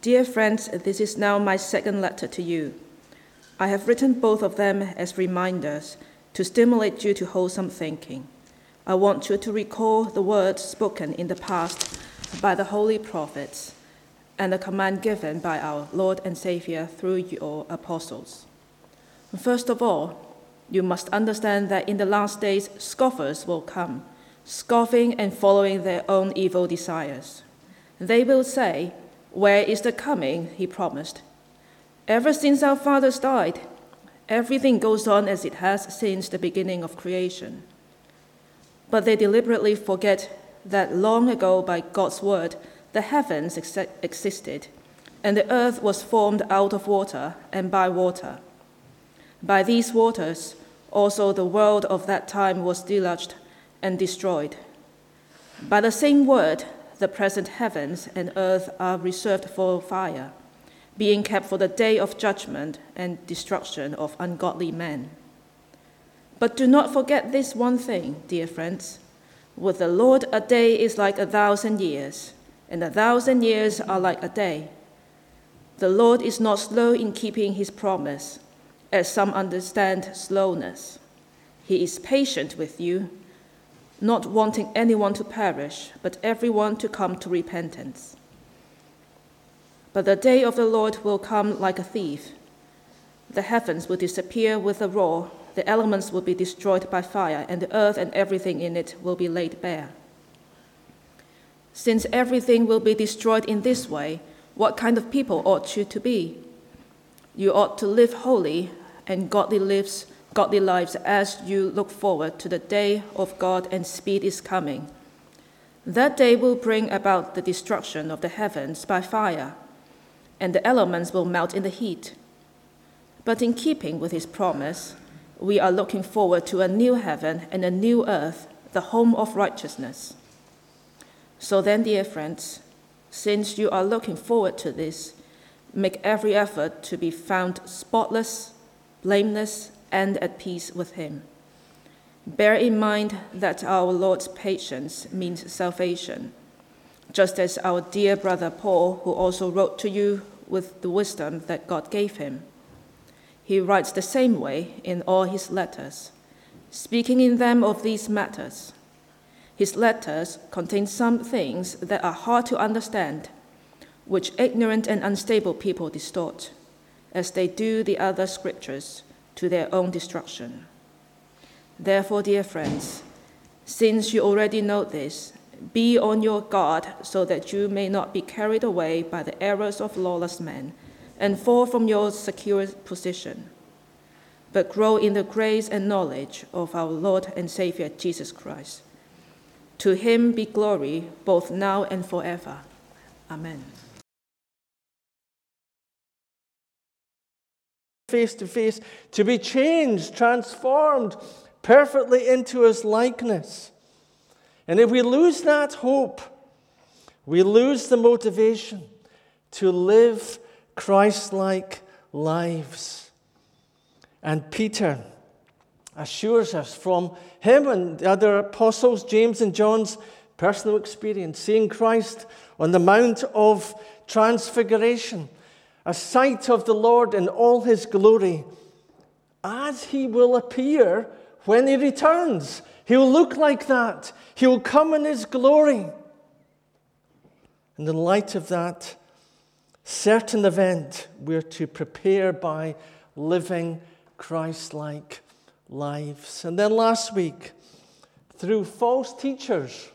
Dear friends, this is now my second letter to you. I have written both of them as reminders to stimulate you to wholesome thinking. I want you to recall the words spoken in the past by the holy prophets and the command given by our Lord and Savior through your apostles. First of all, you must understand that in the last days scoffers will come, scoffing and following their own evil desires. They will say, "Where is the coming he promised? Ever since our fathers died, everything goes on as it has since the beginning of creation." But they deliberately forget that long ago by God's word, the heavens existed, and the earth was formed out of water and by water. By these waters, also the world of that time was deluged and destroyed. By the same word, the present heavens and earth are reserved for fire, being kept for the day of judgment and destruction of ungodly men. But do not forget this one thing, dear friends. With the Lord, a day is like 1,000 years, and 1,000 years are like a day. The Lord is not slow in keeping his promise, as some understand slowness. He is patient with you, not wanting anyone to perish, but everyone to come to repentance. But the day of the Lord will come like a thief. The heavens will disappear with a roar, the elements will be destroyed by fire, and the earth and everything in it will be laid bare. Since everything will be destroyed in this way, what kind of people ought you to be? You ought to live holy and godly lives as you look forward to the day of God and speed is coming. That day will bring about the destruction of the heavens by fire, and the elements will melt in the heat. But in keeping with his promise, we are looking forward to a new heaven and a new earth, the home of righteousness. So then, dear friends, since you are looking forward to this, make every effort to be found spotless, blameless, and at peace with him. Bear in mind that our Lord's patience means salvation, just as our dear brother Paul, who also wrote to you with the wisdom that God gave him. He writes the same way in all his letters, speaking in them of these matters. His letters contain some things that are hard to understand, which ignorant and unstable people distort, as they do the other scriptures, to their own destruction. Therefore, dear friends, since you already know this, be on your guard so that you may not be carried away by the errors of lawless men and fall from your secure position, but grow in the grace and knowledge of our Lord and Savior Jesus Christ. To him be glory both now and forever. Amen. Face to face, to be changed, transformed perfectly into his likeness. And if we lose that hope, we lose the motivation to live Christ-like lives. And Peter assures us from him and the other apostles, James and John's personal experience, seeing Christ on the Mount of Transfiguration, a sight of the Lord in all his glory, as he will appear when he returns. He will look like that. He will come in his glory. And in light of that certain event, we're to prepare by living Christ-like lives. And then last week, through false teachers,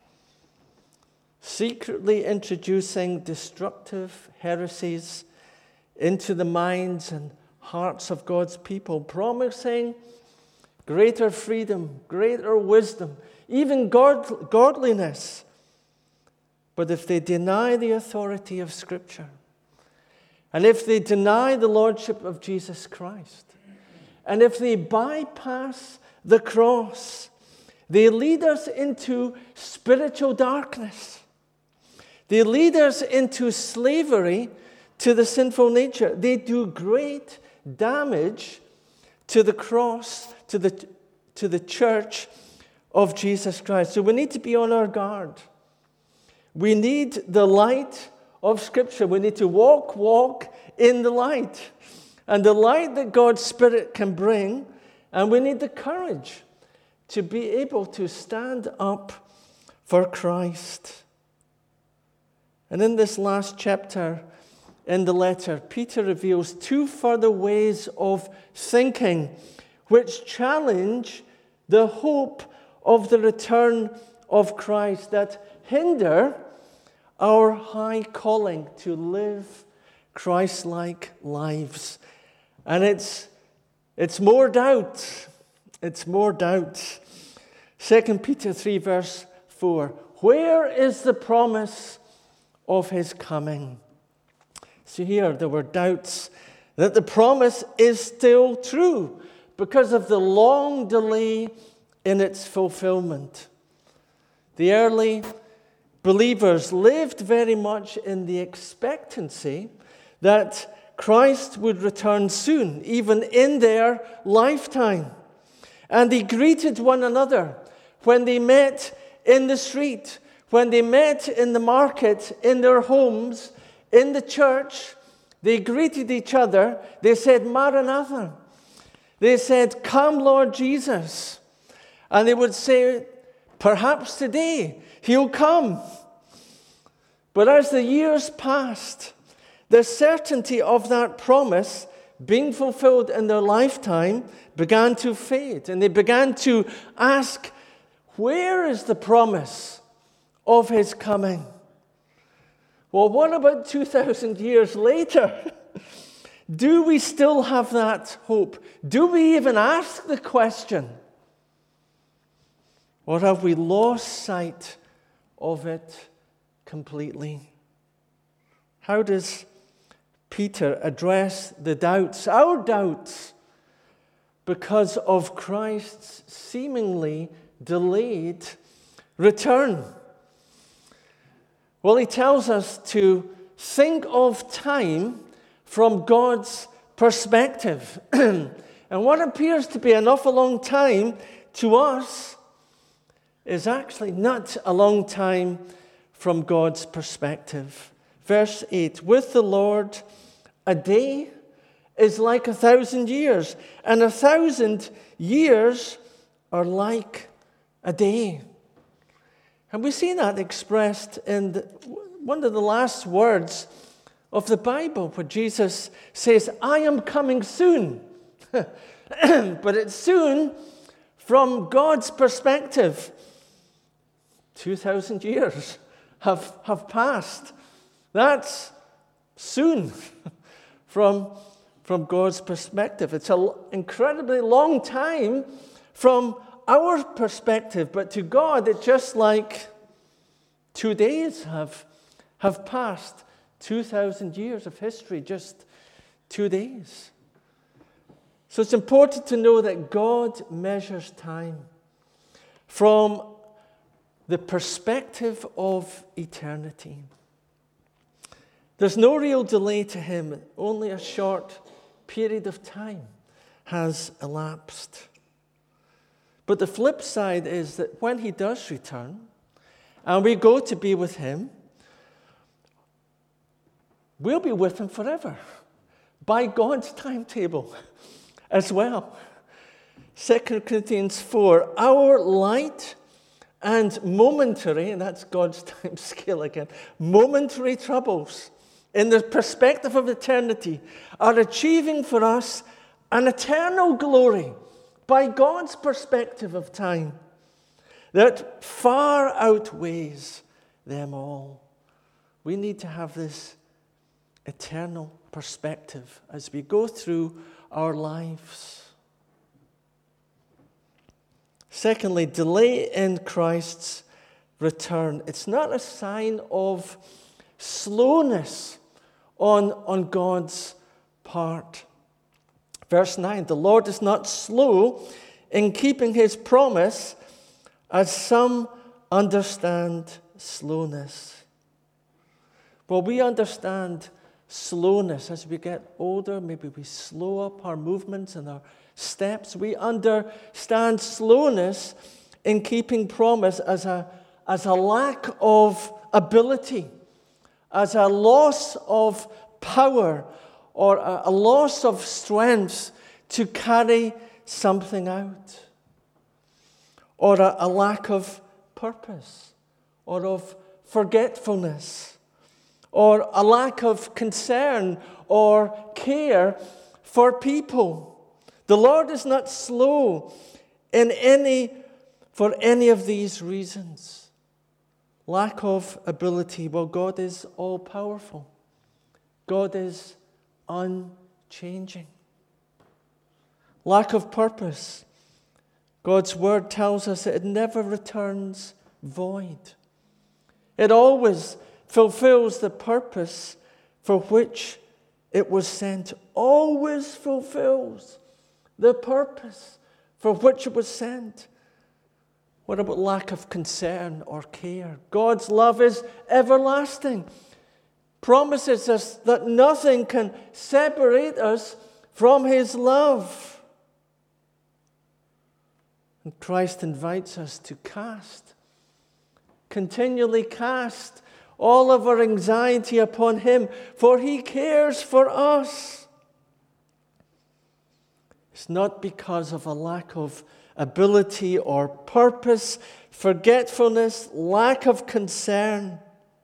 secretly introducing destructive heresies into the minds and hearts of God's people, promising greater freedom, greater wisdom, even godliness. But if they deny the authority of Scripture, and if they deny the Lordship of Jesus Christ, and if they bypass the cross, they lead us into spiritual darkness. They lead us into slavery to the sinful nature. They do great damage to the cross, to the church of Jesus Christ. So we need to be on our guard. We need the light of Scripture. We need to walk in the light. And the light that God's Spirit can bring, and we need the courage to be able to stand up for Christ. And in this last chapter in the letter, Peter reveals two further ways of thinking which challenge the hope of the return of Christ, that hinder our high calling to live Christ-like lives. And it's more doubt. It's more doubt. 2 Peter 3 verse 4. Where is the promise of his coming? So here there were doubts that the promise is still true because of the long delay in its fulfillment. The early believers lived very much in the expectancy that Christ would return soon, even in their lifetime. And they greeted one another when they met in the street, when they met in the market, in their homes, in the church. They greeted each other. They said, Maranatha. They said, Come, Lord Jesus. And they would say, perhaps today he'll come. But as the years passed, the certainty of that promise being fulfilled in their lifetime began to fade. And they began to ask, where is the promise of his coming? Well, what about 2,000 years later? Do we still have that hope? Do we even ask the question? Or have we lost sight of it completely? How does Peter address the doubts, our doubts, because of Christ's seemingly delayed return? Well, he tells us to think of time from God's perspective. And what appears to be an awful long time to us is actually not a long time from God's perspective. Verse 8, with the Lord, a day is like 1,000 years, and 1,000 years are like a day. And we see that expressed in one of the last words of the Bible, where Jesus says, I am coming soon. But it's soon from God's perspective. 2,000 years have passed. That's soon from God's perspective. It's an incredibly long time from our perspective, but to God, it's just like 2 days have passed. 2,000 years of history, just 2 days. So it's important to know that God measures time from the perspective of eternity. There's no real delay to him. Only a short period of time has elapsed. But the flip side is that when he does return, and we go to be with him, we'll be with him forever, by God's timetable as well. 2 Corinthians 4, our light and momentary, and that's God's time scale again, momentary troubles in the perspective of eternity are achieving for us an eternal glory by God's perspective of time that far outweighs them all. We need to have this eternal perspective as we go through our lives. Secondly, delay in Christ's return. It's not a sign of slowness on God's part. Verse 9, the Lord is not slow in keeping his promise, as some understand slowness. Well, we understand slowness as we get older. Maybe we slow up our movements and our steps. We understand slowness in keeping promise as a lack of ability, as a loss of power or a loss of strength to carry something out, or a lack of purpose, or of forgetfulness, or a lack of concern or care for people. The Lord is not slow for any of these reasons. Lack of ability. Well, God is all-powerful. God is unchanging. Lack of purpose. God's word tells us that it never returns void. It always fulfills the purpose for which it was sent. Always fulfills the purpose for which it was sent. What about lack of concern or care? God's love is everlasting. Promises us that nothing can separate us from His love. And Christ invites us to continually cast all of our anxiety upon Him, for He cares for us. It's not because of a lack of ability or purpose, forgetfulness, lack of concern.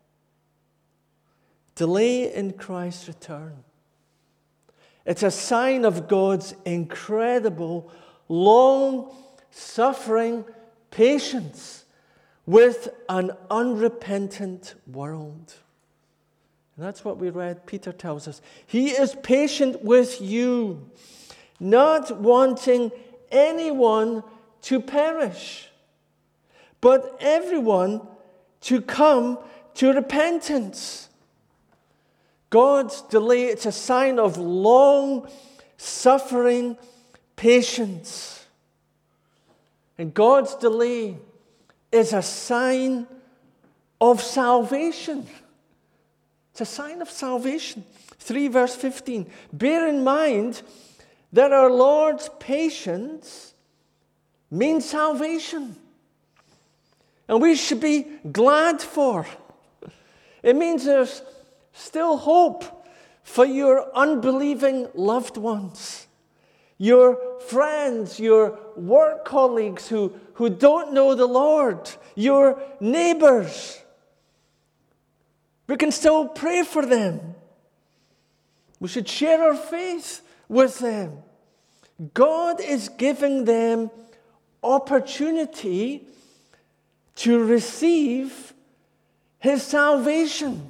Delay in Christ's return. It's a sign of God's incredible, long-suffering patience with an unrepentant world. And that's what we read. Peter tells us. He is patient with you, not wanting anyone to perish, but everyone to come to repentance. God's delay, it's a sign of long-suffering patience. And God's delay is a sign of salvation. It's a sign of salvation. 3 verse 15. Bear in mind that our Lord's patience means salvation. And we should be glad for. It means there's still hope for your unbelieving loved ones, your friends, your work colleagues who don't know the Lord, your neighbors. We can still pray for them. We should share our faith with them. God is giving them opportunity to receive His salvation.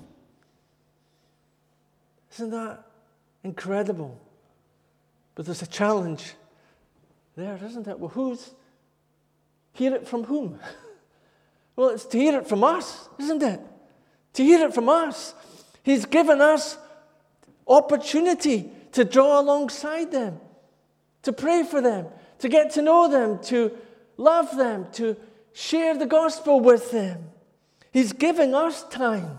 Isn't that incredible? But there's a challenge there, isn't it? Well, hear it from whom? Well, it's to hear it from us, isn't it? To hear it from us. He's given us opportunity to draw alongside them, to pray for them, to get to know them, to love them, to share the gospel with them. He's giving us time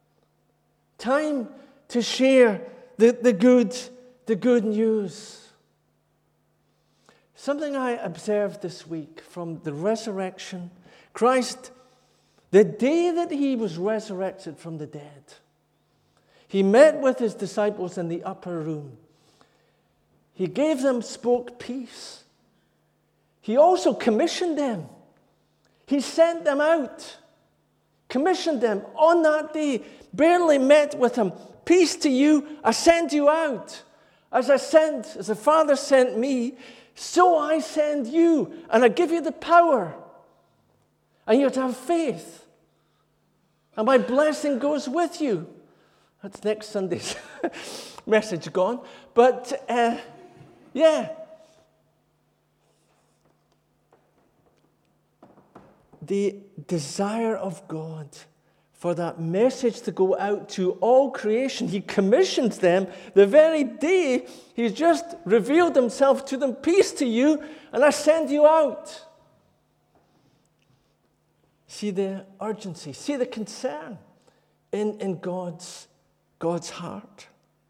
to share the good news. Something I observed this week from the resurrection, Christ, the day that He was resurrected from the dead, He met with His disciples in the upper room. He gave them, spoke peace. He also commissioned them. He sent them out, commissioned them on that day, barely met with them. Peace to you, I send you out. As the Father sent me, so I send you. And I give you the power. And you have to have faith. And my blessing goes with you. That's next Sunday's message gone. But, yeah. The desire of God for that message to go out to all creation. He commissions them the very day He's just revealed Himself to them. Peace to you, and I send you out. See the urgency, see the concern in God's heart.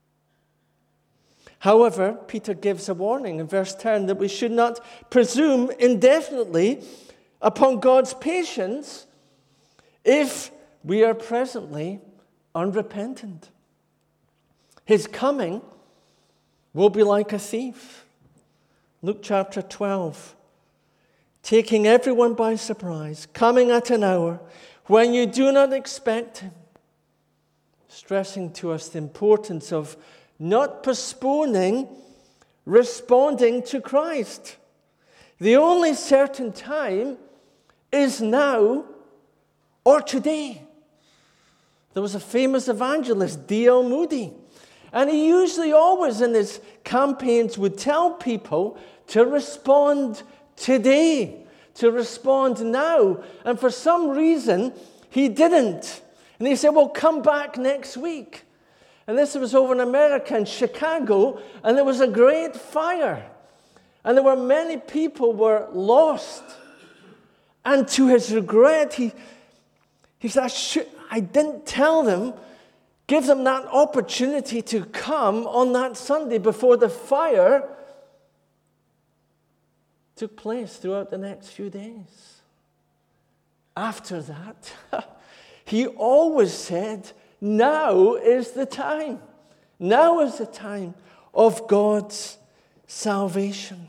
However, Peter gives a warning in verse 10 that we should not presume indefinitely upon God's patience if we are presently unrepentant. His coming will be like a thief. Luke chapter 12. Taking everyone by surprise, coming at an hour when you do not expect him. Stressing to us the importance of not postponing responding to Christ. The only certain time is now or today. There was a famous evangelist, D.L. Moody, and he usually always in his campaigns would tell people to respond today, to respond now. And for some reason, he didn't. And he said, well, come back next week. And this was over in America, in Chicago, and there was a great fire. And there were many people were lost. And to his regret, he said, I didn't tell them, give them that opportunity to come on that Sunday before the fire took place throughout the next few days. After that, he always said, now is the time. Now is the time of God's salvation.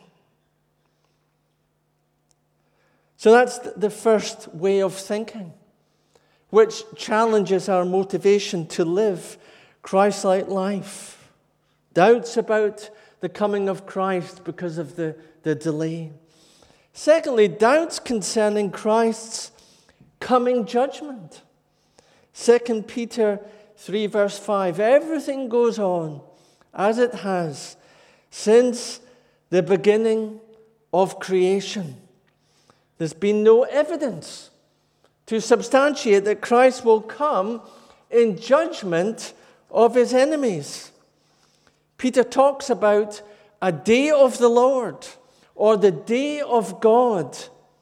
So that's the first way of thinking, which challenges our motivation to live Christ-like life. Doubts about the coming of Christ because of the delay. Secondly, doubts concerning Christ's coming judgment. 2 Peter 3 verse 5, everything goes on as it has since the beginning of creation. There's been no evidence to substantiate that Christ will come in judgment of his enemies. Peter talks about a day of the Lord or the day of God.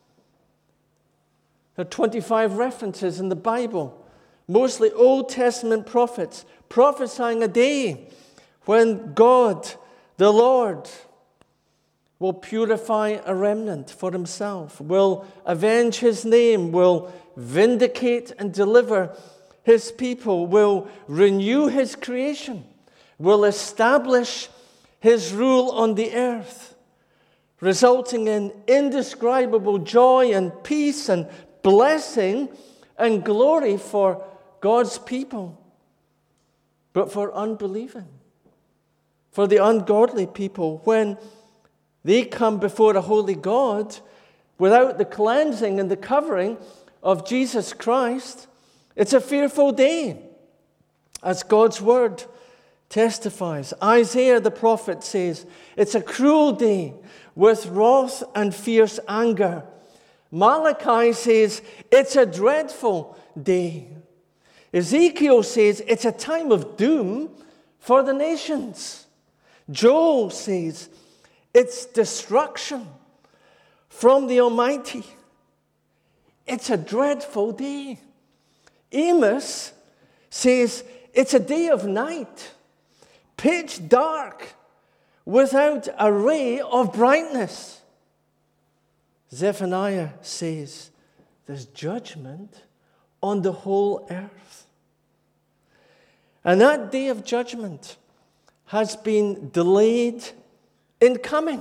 There are 25 references in the Bible, mostly Old Testament prophets, prophesying a day when God, the Lord, will purify a remnant for himself, will avenge his name, will vindicate and deliver his people, will renew his creation, will establish his rule on the earth, resulting in indescribable joy and peace and blessing and glory for God's people. But for unbelieving, for the ungodly people, when they come before a holy God without the cleansing and the covering of Jesus Christ, it's a fearful day, as God's word testifies. Isaiah the prophet says, it's a cruel day with wrath and fierce anger. Malachi says, it's a dreadful day. Ezekiel says, it's a time of doom for the nations. Joel says, it's destruction from the Almighty. It's a dreadful day. Amos says it's a day of night, pitch dark, without a ray of brightness. Zephaniah says there's judgment on the whole earth. And that day of judgment has been delayed in coming.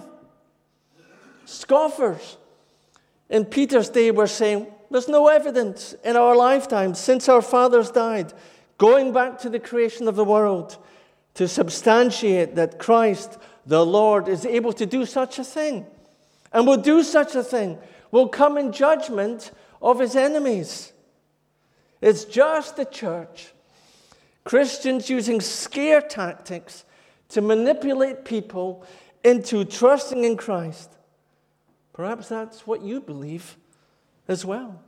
Scoffers in Peter's day were saying, there's no evidence in our lifetime since our fathers died, going back to the creation of the world, to substantiate that Christ, the Lord, is able to do such a thing, and will do such a thing, will come in judgment of his enemies. It's just the church, Christians using scare tactics to manipulate people into trusting in Christ. Perhaps that's what you believe as well.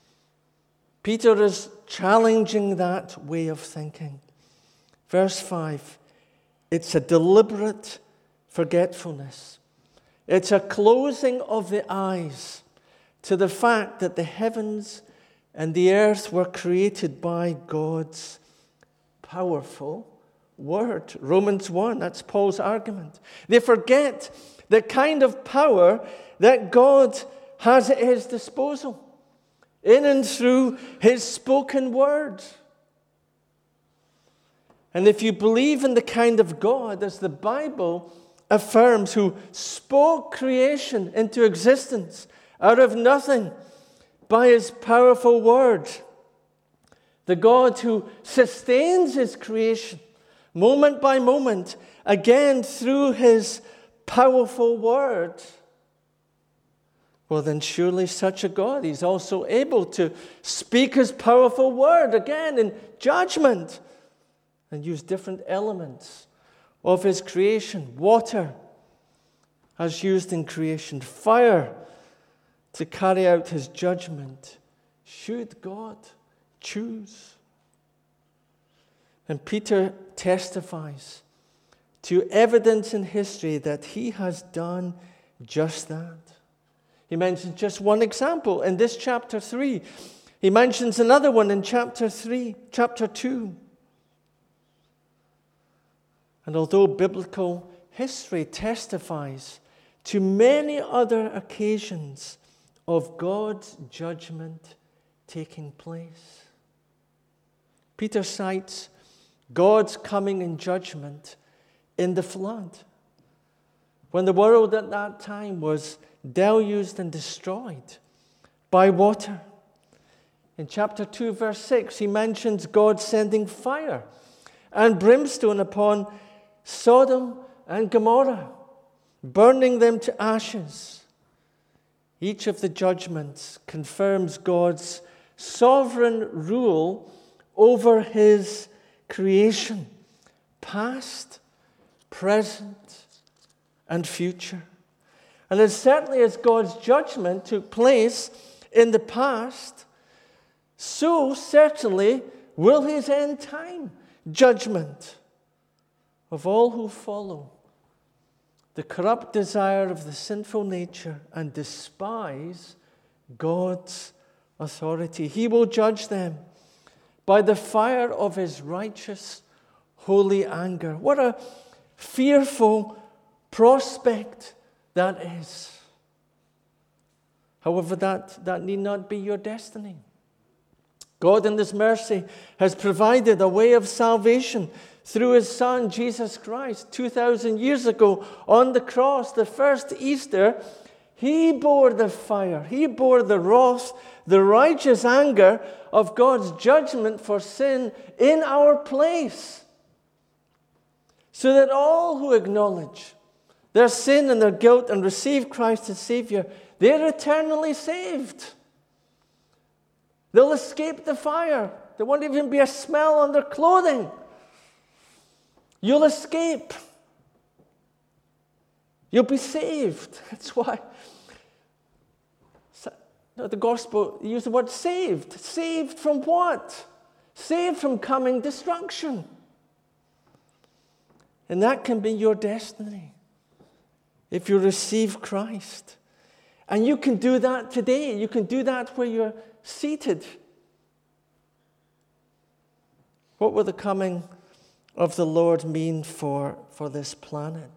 Peter is challenging that way of thinking. Verse 5, it's a deliberate forgetfulness. It's a closing of the eyes to the fact that the heavens and the earth were created by God's powerful word. Romans 1, that's Paul's argument. They forget the kind of power that God has at his disposal in and through his spoken word. And if you believe in the kind of God, as the Bible affirms, who spoke creation into existence out of nothing by his powerful word, the God who sustains his creation moment by moment, again through his powerful word, well then surely such a God, he's also able to speak his powerful word again in judgment and use different elements of his creation. Water, as used in creation, fire to carry out his judgment. Should God choose? And Peter testifies to evidence in history that he has done just that. He mentions just one example in this chapter 3. He mentions another one in chapter 2. And although biblical history testifies to many other occasions of God's judgment taking place, Peter cites God's coming in judgment in the flood, when the world at that time was deluged and destroyed by water. In chapter 2, verse 6, he mentions God sending fire and brimstone upon Sodom and Gomorrah, burning them to ashes. Each of the judgments confirms God's sovereign rule over his creation, past, present, and future. And as certainly as God's judgment took place in the past, so certainly will his end time judgment of all who follow the corrupt desire of the sinful nature and despise God's authority. He will judge them by the fire of his righteous, holy anger. What a fearful prospect that is. However, that need not be your destiny. God in his mercy has provided a way of salvation through his Son, Jesus Christ. 2,000 years ago on the cross, the first Easter, he bore the fire, he bore the wrath, the righteous anger of God's judgment for sin in our place, so that all who acknowledge their sin and their guilt and receive Christ as Savior, they're eternally saved. They'll escape the fire. There won't even be a smell on their clothing. You'll escape. You'll be saved. That's why the gospel use the word saved. Saved from what? Saved from coming destruction. And that can be your destiny if you receive Christ. And you can do that today. You can do that where you're seated. What will the coming of the Lord mean for this planet?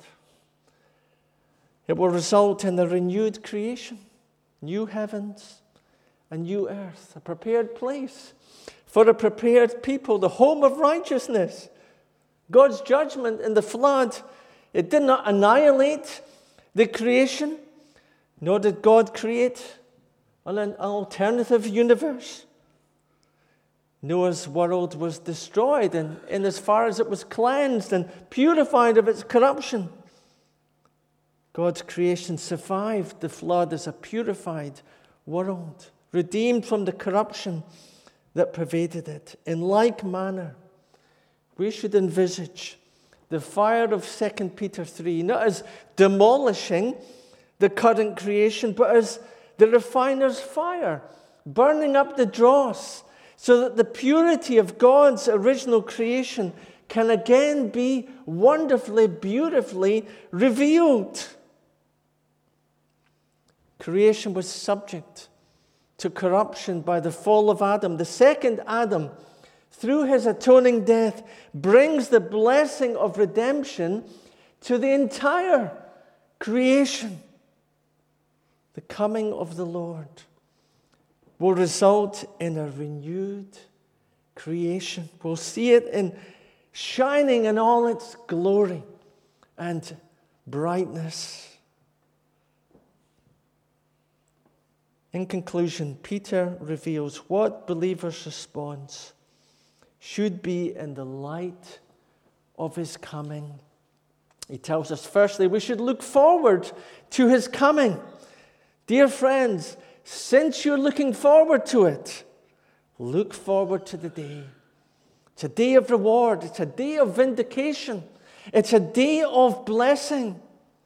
It will result in a renewed creation, new heavens and new earth, a prepared place for a prepared people, the home of righteousness. God's judgment in the flood, it did not annihilate the creation, nor did God create an alternative universe. Noah's world was destroyed in as far as it was cleansed and purified of its corruption. God's creation survived the flood as a purified world, redeemed from the corruption that pervaded it. In like manner, we should envisage the fire of 2 Peter 3, not as demolishing the current creation, but as the refiner's fire, burning up the dross, so that the purity of God's original creation can again be wonderfully, beautifully revealed. Creation was subject to corruption by the fall of Adam. The second Adam, through his atoning death, brings the blessing of redemption to the entire creation. The coming of the Lord will result in a renewed creation. We'll see it in shining in all its glory and brightness. In conclusion, Peter reveals what believers' response should be in the light of his coming. He tells us, firstly, we should look forward to his coming. Dear friends, since you're looking forward to it, look forward to the day. It's a day of reward. It's a day of vindication. It's a day of blessing.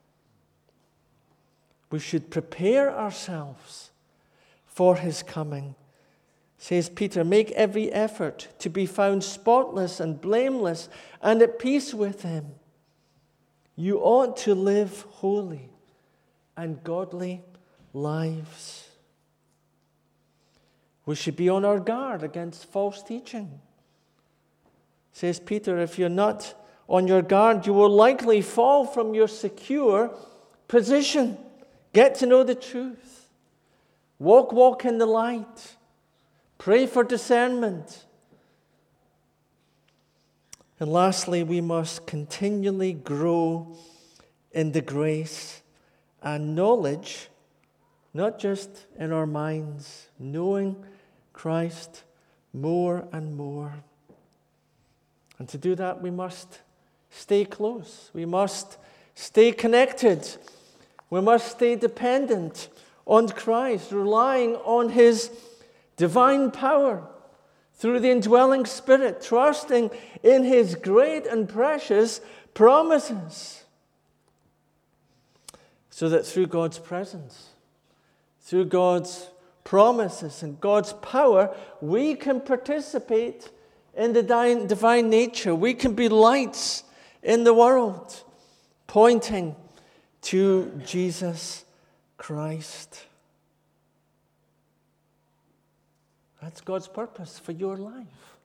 We should prepare ourselves for his coming. Says Peter, make every effort to be found spotless and blameless and at peace with him. You ought to live holy and godly lives. We should be on our guard against false teaching. Says Peter, if you're not on your guard, you will likely fall from your secure position. Get to know the truth. Walk in the light. Pray for discernment. And lastly, we must continually grow in the grace and knowledge, not just in our minds, knowing Christ more and more. And to do that, we must stay close. We must stay connected. We must stay dependent on Christ, relying on his divine power through the indwelling Spirit, trusting in his great and precious promises. So that through God's presence, through God's promises and God's power, we can participate in the divine nature. We can be lights in the world, pointing to Jesus Christ. That's God's purpose for your life.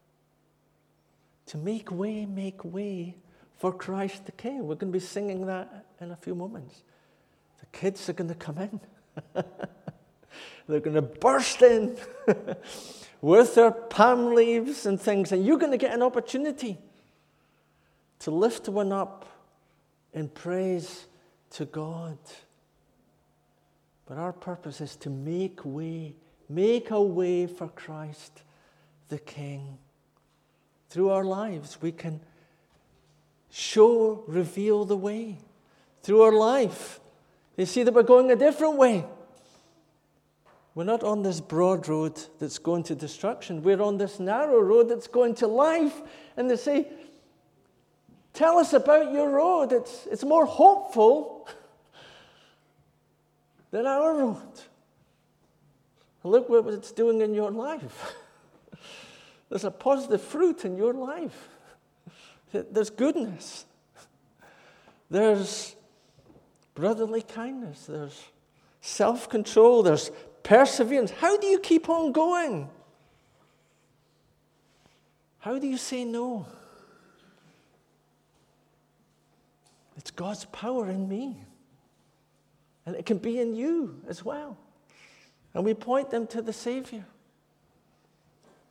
To make way for Christ the King. We're going to be singing that in a few moments. The kids are going to come in. They're going to burst in with their palm leaves and things. And you're going to get an opportunity to lift one up in praise to God. But our purpose is to make a way for Christ the King. Through our lives, we can reveal the way. Through our life, they see that we're going a different way. We're not on this broad road that's going to destruction. We're on this narrow road that's going to life. And they say, tell us about your road. It's more hopeful than our road. Look what it's doing in your life. There's a positive fruit in your life. There's goodness. There's brotherly kindness. There's self-control. There's perseverance. How do you keep on going? How do you say no? It's God's power in me. And it can be in you as well. And we point them to the Savior.